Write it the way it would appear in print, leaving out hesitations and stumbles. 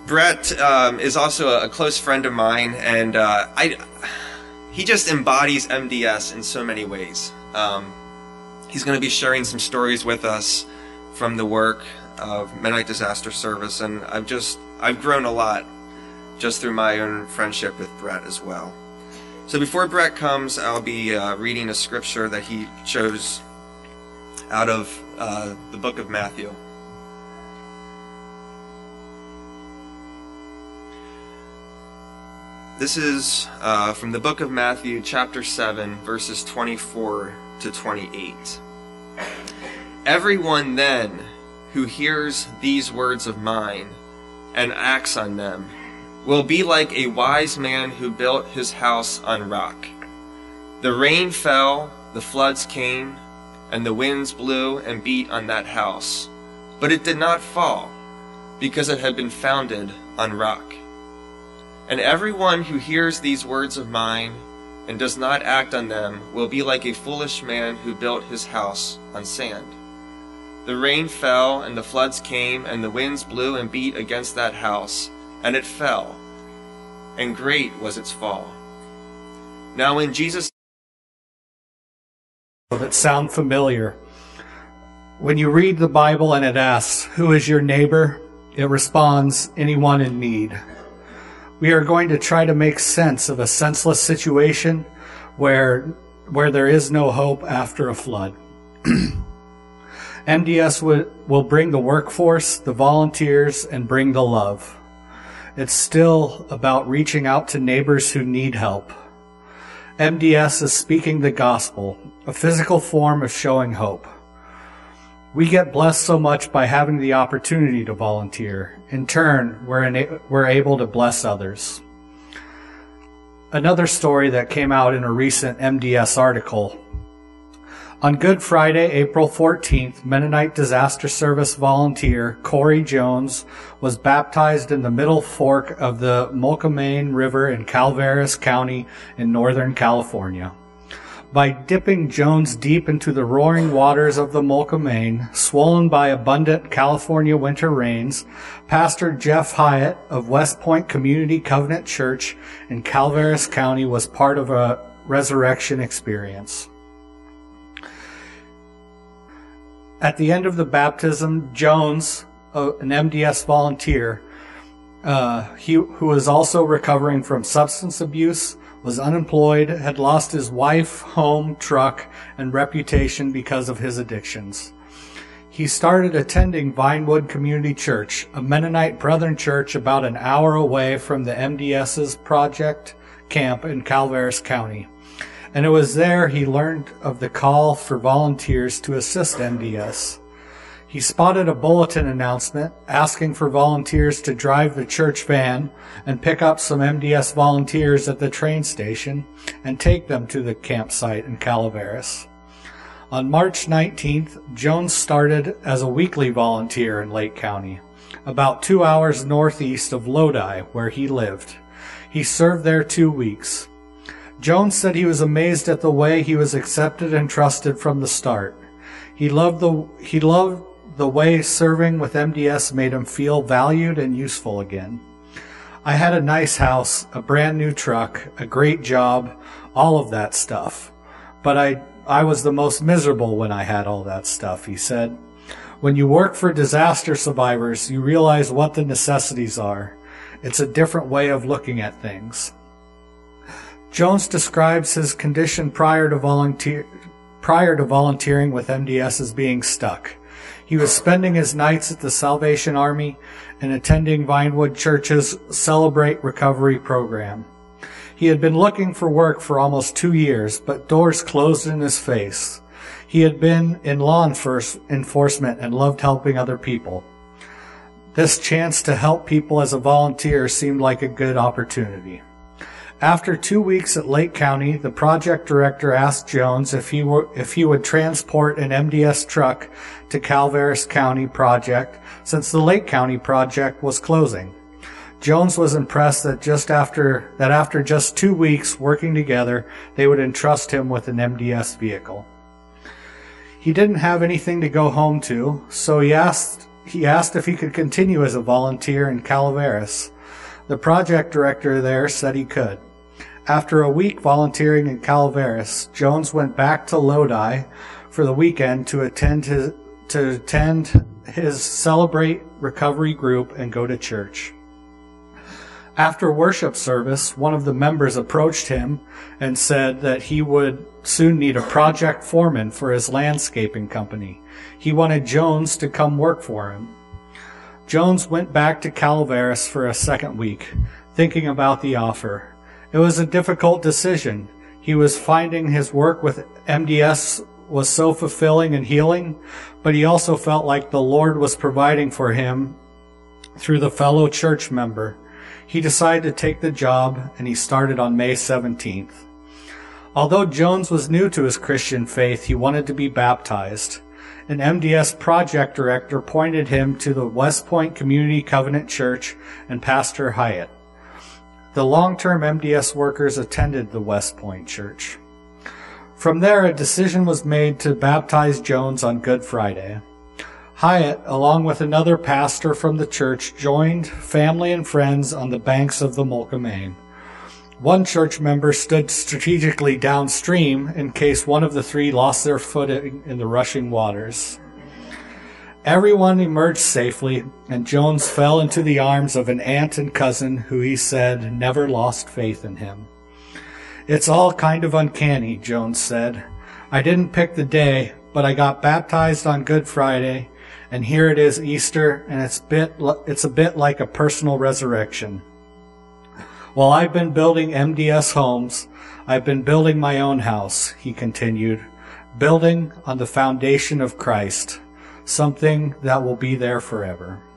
Brett is also a close friend of mine, and he just embodies MDS in so many ways. He's going to be sharing some stories with us from the work of Mennonite Disaster Service, and I've grown a lot just through my own friendship with Brett as well. So before Brett comes, I'll be reading a scripture that he chose out of the book of Matthew. This is from the book of Matthew, chapter 7, verses 24 to 28. Everyone then who hears these words of mine and acts on them will be like a wise man who built his house on rock. The rain fell, the floods came, and the winds blew and beat on that house. But it did not fall, because it had been founded on rock. And everyone who hears these words of mine and does not act on them will be like a foolish man who built his house on sand. The rain fell, and the floods came, and the winds blew and beat against that house, and it fell, and great was its fall. Now when Jesus... that sound familiar. When you read the Bible and it asks, "Who is your neighbor?" it responds, "Anyone in need." We are going to try to make sense of a senseless situation where there is no hope after a flood. MDS will bring the workforce, the volunteers, and bring the love. It's still about reaching out to neighbors who need help. MDS is speaking the gospel, a physical form of showing hope. We get blessed so much by having the opportunity to volunteer. In turn, we're able to bless others. Another story that came out in a recent MDS article. On Good Friday, April 14th, Mennonite Disaster Service volunteer Corey Jones was baptized in the Middle Fork of the Mokelumne River in Calaveras County in Northern California. By dipping Jones deep into the roaring waters of the Mokelumne, swollen by abundant California winter rains, Pastor Jeff Hyatt of West Point Community Covenant Church in Calaveras County was part of a resurrection experience. At the end of the baptism, Jones, an MDS volunteer, who was also recovering from substance abuse, was unemployed, had lost his wife, home, truck, and reputation because of his addictions. He started attending Vinewood Community Church, a Mennonite Brethren church about an hour away from the MDS's project camp in Calaveras County. And it was there he learned of the call for volunteers to assist MDS. He spotted a bulletin announcement asking for volunteers to drive the church van and pick up some MDS volunteers at the train station and take them to the campsite in Calaveras. On March 19th, Jones started as a weekly volunteer in Lake County, about 2 hours northeast of Lodi, where he lived. He served there 2 weeks. Jones said he was amazed at the way he was accepted and trusted from the start. He loved the way serving with MDS made him feel valued and useful again. I had a nice house, a brand new truck, a great job, all of that stuff. But I was the most miserable when I had all that stuff, he said. When you work for disaster survivors, you realize what the necessities are. It's a different way of looking at things. Jones describes his condition prior to volunteering with MDS as being stuck. He was spending his nights at the Salvation Army and attending Vinewood Church's Celebrate Recovery program. He had been looking for work for almost 2 years, but doors closed in his face. He had been in law enforcement and loved helping other people. This chance to help people as a volunteer seemed like a good opportunity. After 2 weeks at Lake County, the project director asked Jones if he would transport an MDS truck to Calaveras County project since the Lake County project was closing. Jones was impressed that after just 2 weeks working together, they would entrust him with an MDS vehicle. He didn't have anything to go home to, so he asked he asked if he could continue as a volunteer in Calaveras. The project director there said he could. After a week volunteering in Calaveras, Jones went back to Lodi for the weekend to attend his Celebrate Recovery group and go to church. After worship service, one of the members approached him and said that he would soon need a project foreman for his landscaping company. He wanted Jones to come work for him. Jones went back to Calaveras for a second week, thinking about the offer. It was a difficult decision. He was finding his work with MDS was so fulfilling and healing, but he also felt like the Lord was providing for him through the fellow church member. He decided to take the job, and he started on May 17th. Although Jones was new to his Christian faith, he wanted to be baptized. An MDS project director pointed him to the West Point Community Covenant Church and Pastor Hyatt. The long-term MDS workers attended the West Point Church. From there, a decision was made to baptize Jones on Good Friday. Hyatt, along with another pastor from the church, joined family and friends on the banks of the Mulkamane. One church member stood strategically downstream in case one of the three lost their footing in the rushing waters. Everyone emerged safely, and Jones fell into the arms of an aunt and cousin who he said never lost faith in him. "It's all kind of uncanny," Jones said. "I didn't pick the day, but I got baptized on Good Friday, and here it is Easter, and it's a bit like a personal resurrection. While I've been building MDS homes, I've been building my own house," he continued, "building on the foundation of Christ, something that will be there forever."